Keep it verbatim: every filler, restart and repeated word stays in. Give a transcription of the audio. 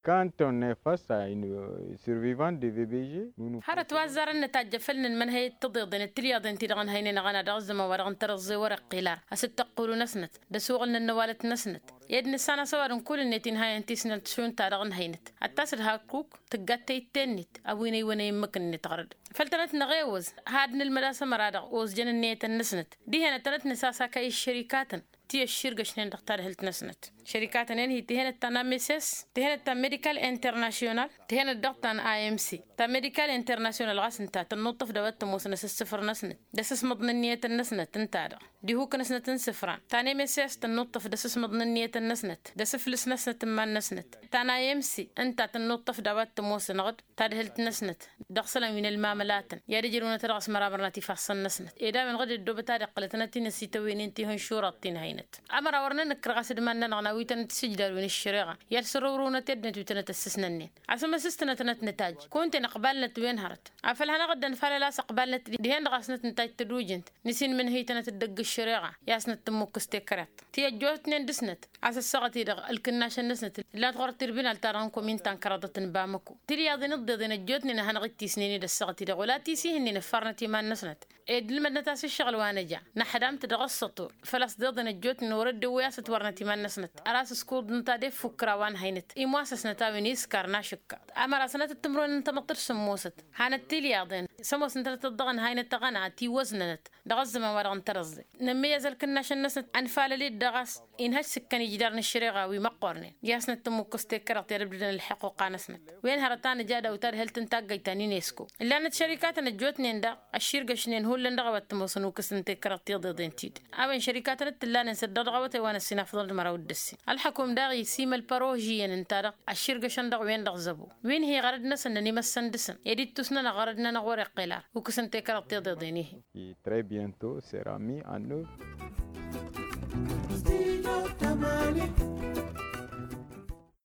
Quand on est face à une euh, survivante de V B G, nous nous هرت وزار النتاج فلن من هي تضيضن الترياض انتي دغن هينين غانا دغز ما ورغن ترزي ورق قيلار هست تقولوا نسنت دسوغلن النوالت نسنت يدن السنة سوار كل النتين هاي انتي سنت شون تارغن هينت التاسر هاكوك تقاتي التنت أويني ويني مكن نتغرد فلتنت نغيوز هادن المداسة مرادغ اوز جن النيت النسنت دي هنا تنت نساسا كاي الشركات تي الشركة شنين دختار هلت نسنت شركات نين هي تهنا تانا ميسس تهنا تا ميديكال انترناشيونال تهنا دكتان اي ام سي تا ميديكال انترناشيونال غاسنتا تنطف دوت موسنس السفر نسنت دسس مضنية النسنت انتادا دي هو كنسنت سفران تاني ميسس تنطف دسس مضنية النسنت دسفلس نسنت ما نسنت تانا اي ام سي انت تنطف دوت موسن غد تاد هلت نسنت دخسلا من المعاملات يا رجلون ترغس مرابرنا تفحصن نسنت اذا من غد الدوب تاريخ قلتنا تنسي توين انتي هن شورتين هينت امر ورنا نكرغس دمان نغناوي تنت سجدار وين الشريعة يرسرونا تدنت وتنت السسننين عسما سستنا تنت نتاج كنت نقبلت وين هرت عفل هنا غدا فلا لا قبلت دهن غاسنت نتاج تدوجنت نسين من هي تنت الدق الشريعة ياسنت تمك استكرت تي جوتنين دسنت عس السقطي دغ الكناش النسنت لا تغرت تربينا التارانكم من تنكرضت بامكو تري ياضي نض دين جوتنين هن غتي سنيني دسقطي دغ ولا تيسي هني نفرنتي ما نسنت اد لما نتاس الشغل وانا جا نحدام تدغ السطور فلاس ضدن جوتن ورد وياست ورنتي ما نسنت أراس سكول نتا دي فكرة وان هينت إمواسس نتا بنيس كارنا شكا أما راسنا التمرون انت مطر سموست هانت تلياضين سموس انت تضغن هينت تغنى تي وزنت دغز ما ورغن ترزي نمي يزل كناش الناس أنفال لي الدغس إن هاش سكاني جدارن الشريغة ويمقورني جاسنا تموكستي كرت يربدن الحقوق نسنت وين هرتان جادة وتار هل تنتاقي تاني نيسكو اللي أنا شركات نجوتني ندا الشركة شنين هو اللي ندغوت تموسنو كسنتي كرت يضيضين تيد أبن شركات نتلا نسد دغوت وانا السنافضل مراود دسي الحكوم داغي سيما البروجيا ننتارق الشركة شندق وين دغزبو وين هي غردنا سنني مسندسن يدي تسنا غردنا نغورق قلار وكسنتي كرت يضيضينيه qui très bientôt sera mis en œuvre.